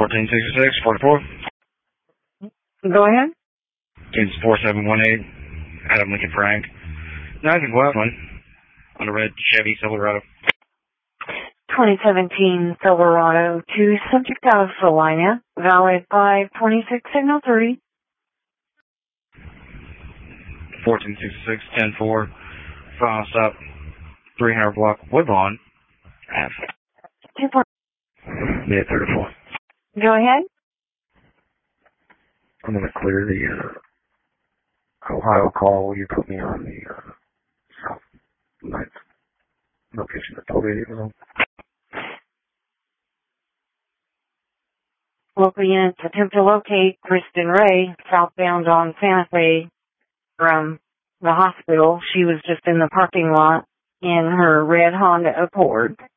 1466, 44. Go ahead. It's 4718. Adam Lincoln Frank. 911 on a red Chevy Silverado. 2017 Silverado to subject out of Salina, valid 526 signal 3. 1466, 104. Final stop, 300 block Woodlawn Ave. 2-4. Yeah, 34. Go ahead. I'm going to clear the Ohio call. You put me on the South 9th location that told me it was on. Local units attempt to locate Kristen Ray, southbound on Santa Fe from the hospital. She was just in the parking lot in her red Honda Accord.